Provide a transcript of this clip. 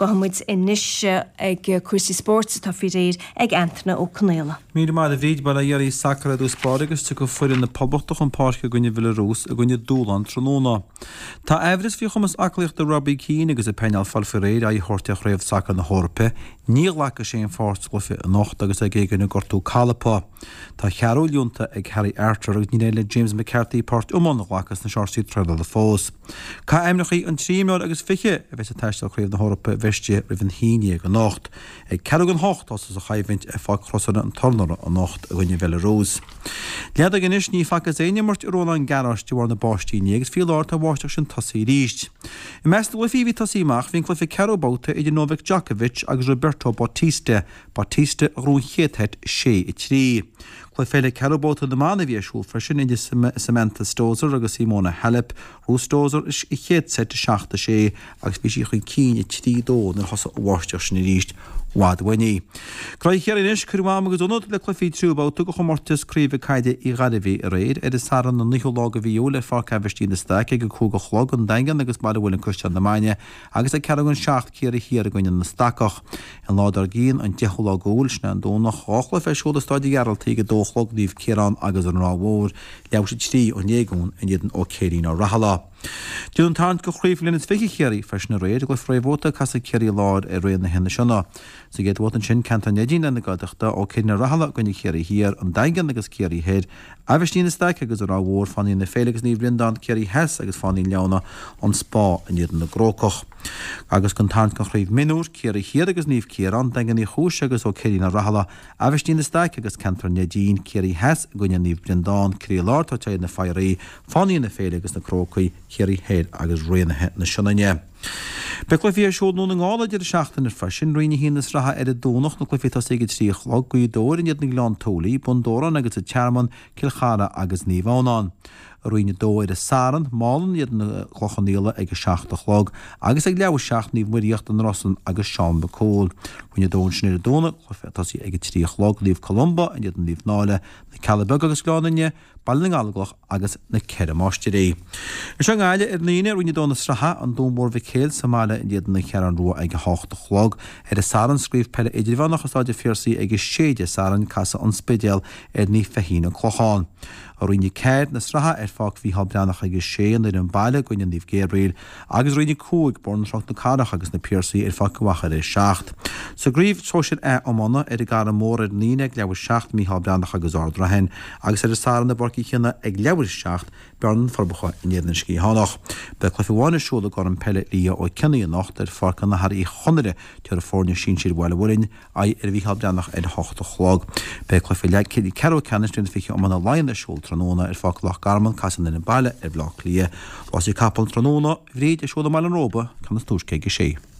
gohamid inis ag cuasí sports tá fi réir ag Anthony ó Cnéile. Mír mar a bhíd bala dhearí sacra dús spádagus tu go fuirin na poblbachach an páirce gunne Belarús a gunne Dúlan tróna. Tá ehris fi chumas aclaíocht de Robbie Keane agus a penal falfiréid a horteach réomh sacra na Hórpe, níl lecha sé an fársglufi a nocht agus a géigeanna gortú Calapa. Tá chearú liúnta ag Harry Archer agus níile James McCarthy páirt umán lechas na searsí tredal a fós. Cá aimnachaí an tríimiúir agus fiche a bheits a teiste réomh na Hórpe veste rih an híine go nocht. Ag cearú an hocht as a chaimhint a fá crossanna an tornar a nocht a gunne Belarús. Lead a gnis ní facas éine mort iróla an garáist tí na bástíine agus fi láir a bháisteach sin tasí ríist. I meist lufi hí tasíach hín clufi Carobauta idir Novak Djokovic agus Roberto Bautista rún chétheit sé i trí. Chla féile Carobauta na mána bhí siúil freisin idir Samantha Stosur agus Simona Halep, Rú Stosur is i chétset seachta sé agus bhí sí chun cín i trí dó na hosa bháisteach sin i ríist. Wadwani. Crai chéirinis curwam agus onod le clufi trúbáta go chomortas críomh caide i gadahí a réid saran na nicholága bhíú le fá cehistí na staic ag cúga chlog an daingan agus mar bhfuil an Christian na maine agus a ceann seacht céir hir a gine na stacach an ládar gíon an decholá gúilsna an dóna cháchla feisiúla stáidí gearaltaí go dóchlog níomh céran agus an ráhór leabh sé trí ó négún an iad ó céirín á rahala. Dún táint go chríomh linn is fiche chéirí feis na réid go fréimhóta cas a céirí lád a réad na henne sena. So get wat an sin canta nedín an gadachta ó céir na rahala gonne chéirí hir an daingan agus céirí héad a bheittína staic agus a ráhór faní na félegus ní blindan céirí hes agus faní leanna an spá an iad na grócoch. Agus gan táint go chríomh minúr céirí hir agus níomh céir an daingan í chúis agus ó céirí na rahala a bheittína staic agus cantar nedín céirí hes gonne níomh blindan céirí láir tá teid na feirí faní na félegus na crócaí chéirí héad agus réanathe na sinne. Be clufi siúd nú an gála idir seachtain ar freisin roiine hínas ratha ar a dúnach na clufi tá ige tríchlog go dóir in iad na glán tólaí bundóran agus a chairman Kilchara agus níomhánán. Roiine dó ar a saran málan iad na chlochaníla ag a seachtalog agus ag leabh seach níomh muíocht an Rossan agus Sean Bacól. Roiine dóin sin ar a dúna tá ag tríchlog líomh Columba in iad an líomh nála na Calabug agus glánaine balling alglach agus na Ceremáisteí. Is an gáile ar líine roiine dóna stratha an dúmór bhicéil Somália in iad na chearan rua ag a háchtalog ar a saran scríomh peile idirhánach stáide fiorsaí ag séide saran casa an spidéal ar ní fehína chlocháin. A roiine céir na stratha ar fág bhí habreannach agus séan ar an baile goine níomh Gabriel agus roiine cúig bornachach na carach agus na piersaí ar fág gohachar é seacht. So gríomh tróisiir ammána ar a gar mór ar líine ag leabhar seacht mí habreannach agus ordrahin agus ar a saran na borci chéanna ag leabhar seacht bearnan forbacha in iad na scí hánach. Be clufiháinna siúla gar an peile lia ó cinnaí nacht ar farcan na har í chonire tear a fórne sin siad bhile bhfuin ar bhí habreannach ar hochta chlog. Be clufi le cédí ceú ceanistún fiche am na lainna siúl tróna ar fág lech garman casan in baile ar blach lia. Was í capal tróna bhríd a siúla meile an róba can na túiscé sé.